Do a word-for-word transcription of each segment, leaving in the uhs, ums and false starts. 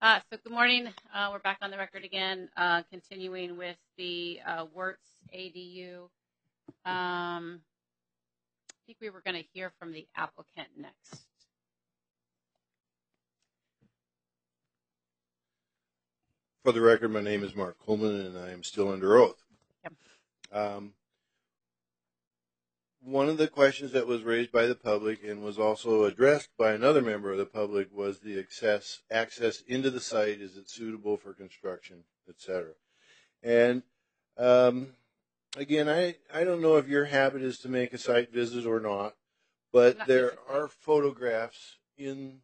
Uh, so good morning. Uh, we're back on the record again, uh, continuing with the uh, Wirtz A D U. Um, I think we were going to hear from the applicant next. For the record, my name is Mark Coleman, and I am still under oath. Yep. Um, one of the questions that was raised by the public and was also addressed by another member of the public was the access access into the site. Is it suitable for construction, et cetera? And um, again, I, I don't know if your habit is to make a site visit or not, but Not there physically. are photographs in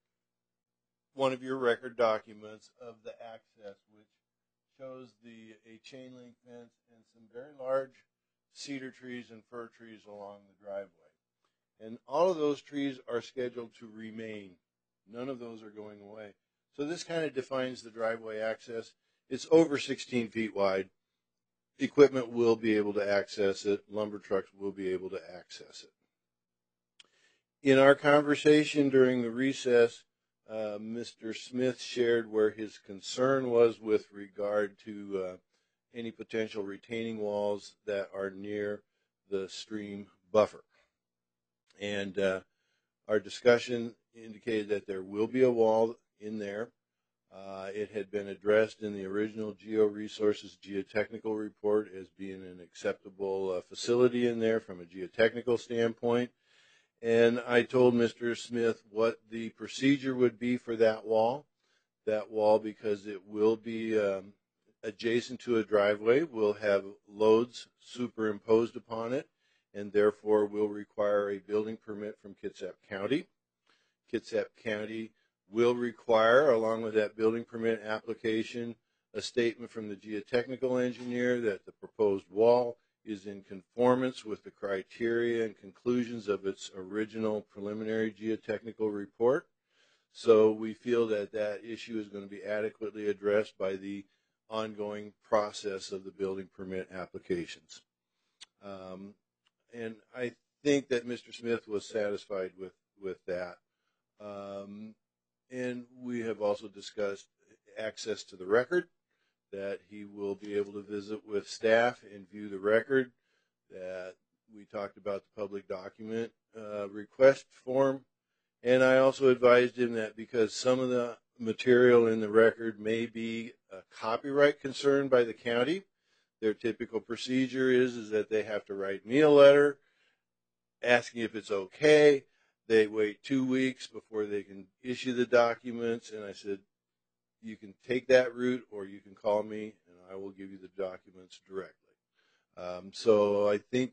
one of your record documents of the access, which shows the a chain link fence and some very large cedar trees and fir trees along the driveway. And all of those trees are scheduled to remain. None of those are going away. So this kind of defines the driveway access. It's over sixteen feet wide. Equipment will be able to access it. Lumber trucks will be able to access it. In our conversation during the recess, uh, Mister Smith shared where his concern was with regard to uh, any potential retaining walls that are near the stream buffer. And uh, our discussion indicated that there will be a wall in there. Uh, it had been addressed in the original GeoResources geotechnical report as being an acceptable uh, facility in there from a geotechnical standpoint. And I told Mister Smith what the procedure would be for that wall. That wall, because it will be um, adjacent to a driveway, will have loads superimposed upon it, and therefore will require a building permit from Kitsap County. Kitsap County will require, along with that building permit application, a statement from the geotechnical engineer that the proposed wall is in conformance with the criteria and conclusions of its original preliminary geotechnical report. So we feel that that issue is going to be adequately addressed by the ongoing process of the building permit applications. Um, and I think that Mister Smith was satisfied with, with that. Um, and we have also discussed access to the record, that he will be able to visit with staff and view the record, that we talked about the public document uh, request form. And I also advised him that because some of the material in the record may be a copyright concern by the county, their typical procedure is, is that they have to write me a letter asking if it's okay. They wait two weeks before they can issue the documents. And I said, you can take that route or you can call me and I will give you the documents directly. Um, so I think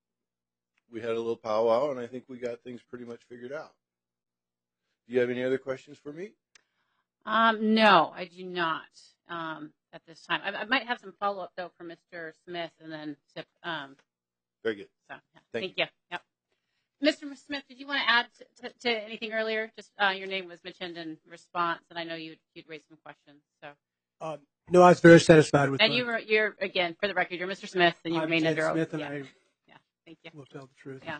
we had a little powwow and I think we got things pretty much figured out. Do you have any other questions for me? Um, no, I do not um, at this time. I, I might have some follow-up, though, for Mister Smith and then Sip. Um, Very good. so, yeah. Thank, Thank you. you. Yep. Mister Smith, did you want to add to, to, to anything earlier? Just uh, your name was mentioned in response, and I know you'd, you'd raised some questions. So, um, no, I was very satisfied with. And my, you were, you're again for the record, you're Mister Smith, and you I'm remain Ted under oath. Smith, and yeah. I yeah. Thank you. will tell the truth. Yeah.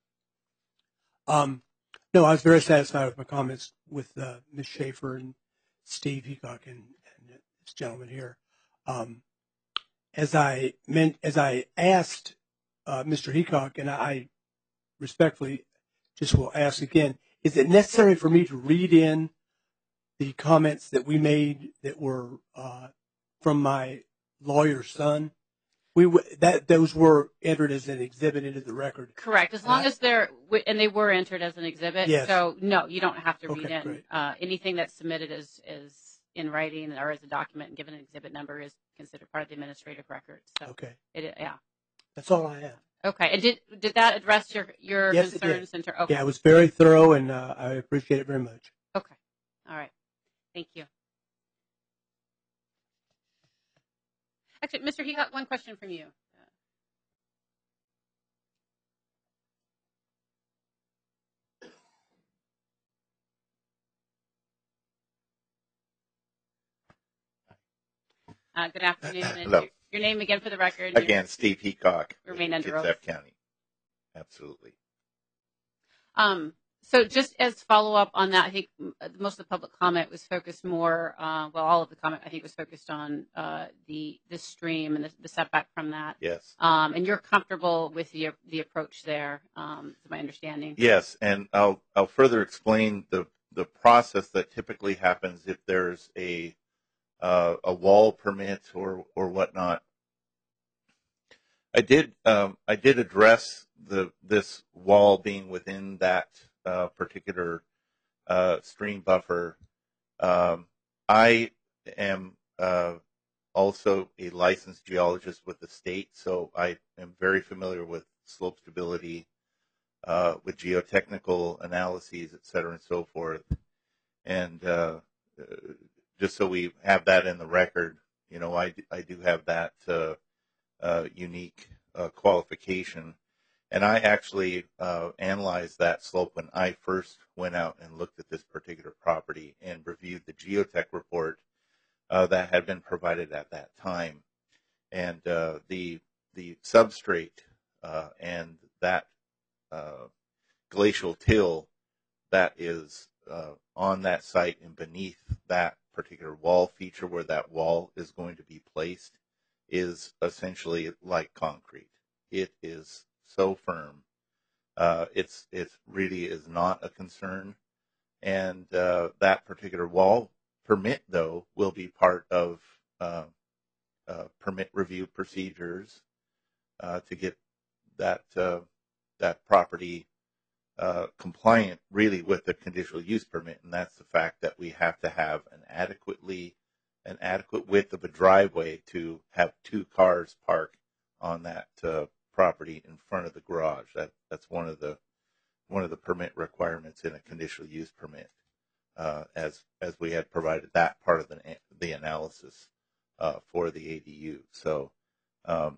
Um, no, I was very satisfied with my comments with uh, Miz Schaefer and Steve Heacock and, and this gentleman here. Um, as I meant, as I asked uh, Mister Heacock, and I respectfully just will ask again, is it necessary for me to read in the comments that we made that were uh, from my lawyer's son? We that those were entered as an exhibit into the record. Correct. As long I, as they're and they were entered as an exhibit. Yes. So no, you don't have to okay, read in uh, anything that's submitted as is in writing or as a document and given an exhibit number is considered part of the administrative record. So okay. It, yeah. That's all I have. Okay. And did did that address your your yes, concerns? It did. Inter- okay. Yeah, it was very thorough, and uh, I appreciate it very much. Okay. All right. Thank you. Actually, Mister He got one question from you. Uh, good afternoon. And Hello. Your, your name again for the record. Again, Steve Heacock. Remain under oath. Kitsap County. Absolutely. Um, So just as follow-up on that, I think m- uh, most of the public comment was focused more, uh, well, all of the comment, I think, was focused on uh, the the stream and the, the setback from that. Yes. Um, and you're comfortable with the the approach there, um, is my understanding. Yes, and I'll I'll further explain the the process that typically happens if there's a uh, a wall permit or or whatnot. I did um, I did address the this wall being within that uh, particular uh, stream buffer. Um, I am uh, also a licensed geologist with the state, so I am very familiar with slope stability, uh, with geotechnical analyses, et cetera, and so forth. And uh, uh, just so we have that in the record, you know, I, I do have that uh, uh, unique uh, qualification. And I actually uh, analyzed that slope when I first went out and looked at this particular property and reviewed the geotech report uh, that had been provided at that time. And uh, the the substrate uh, and that uh, glacial till that is uh, on that site and beneath that particular wall feature where that wall is going to be placed is essentially like concrete. It is so firm. Uh, it's it really is not a concern. And uh, that particular wall permit, though, will be part of uh, uh, permit review procedures uh, to get that uh, that property uh, compliant, really, with the conditional use permit, and that's the fact that we have to have an adequately an adequate width of a driveway to have two cars park on that uh, property in front of the garage. That that's one of the one of the permit requirements in a conditional use permit, uh, as as we had provided that part of the the analysis uh, for the A D U. So um,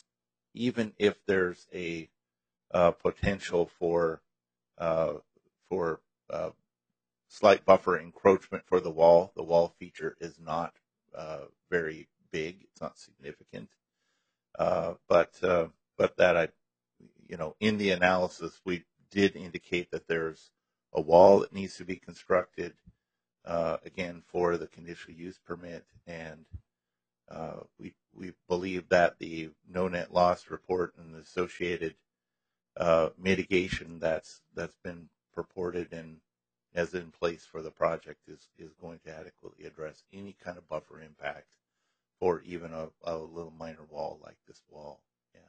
even if there's a uh, potential for uh, for uh, slight buffer encroachment for the wall, the wall feature is not uh, very big. It's not significant, uh, but uh, but that I, you know, in the analysis we did indicate that there's a wall that needs to be constructed, uh, again, for the conditional use permit, and uh, we we believe that the no net loss report and the associated uh, mitigation that's that's been purported and as in place for the project is is going to adequately address any kind of buffer impact for even a, a little minor wall like this wall. Yeah.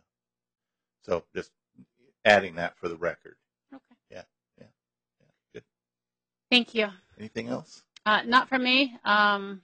So just adding that for the record. Okay. Yeah. Yeah. Yeah. Good. Thank you. Anything else? Uh, not for me. Um,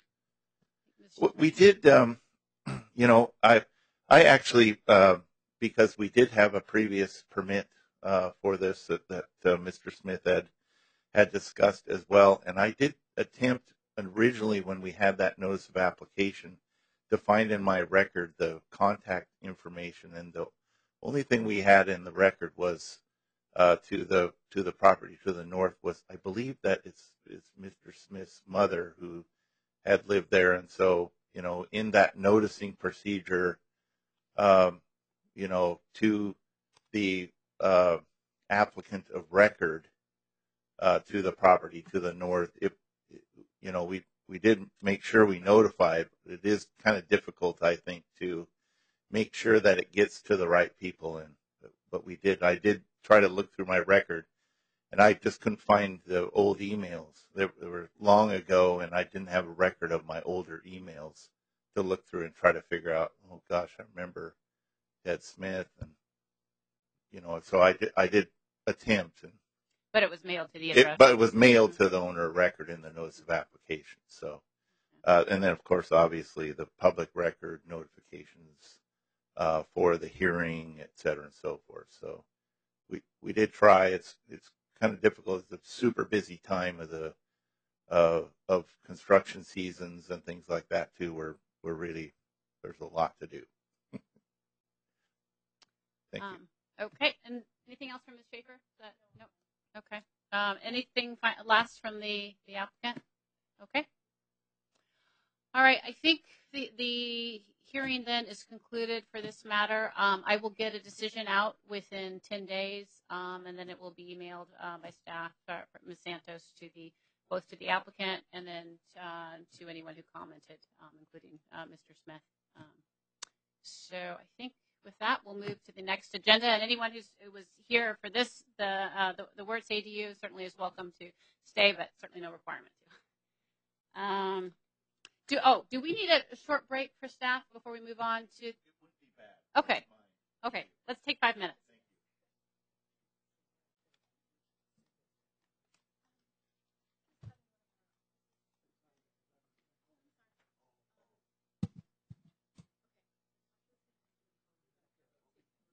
We did, um, you know, I I actually, uh, because we did have a previous permit uh, for this that, that uh, Mister Smith had had discussed as well, and I did attempt originally when we had that notice of application to find in my record the contact information, and the only thing we had in the record was uh, to the to the property to the north was, I believe that it's it's Mister Smith's mother who had lived there, and so, you know, in that noticing procedure, um, you know, to the uh, applicant of record uh, to the property to the north, if you know, we we did make sure we notified. It is kind of difficult, I think, to make sure that it gets to the right people, and but we did. I did try to look through my record, and I just couldn't find the old emails. They, they were long ago, and I didn't have a record of my older emails to look through and try to figure out, oh gosh, I remember Ted Smith, and you know, so I did, I did attempt, and but it was mailed to the it, address. but it was mailed to the owner of record in the notice of application. So, uh, and then of course, obviously, the public record notifications uh, for the hearing, et cetera, and so forth. So, we we did try. It's it's kind of difficult. It's a super busy time of the uh, of construction seasons and things like that too. Where we're really there's a lot to do. Thank um, you. Okay, and anything else from Miz Schaefer? That, no. Okay. Um, anything fi- last from the the applicant? Okay. All right, I think the, the hearing then is concluded for this matter. Um, I will get a decision out within ten days, um, and then it will be emailed uh, by staff, uh, Miz Santos, to the both to the applicant and then uh, to anyone who commented, um, including uh, Mister Smith. Um, so I think with that, we'll move to the next agenda. And anyone who's, who was here for this, the, uh, the, the Wirtz A D U certainly is welcome to stay, but certainly no requirement to. Um, Do oh, do we need a short break for staff before we move on to? It would be bad. Okay, okay, let's take five minutes.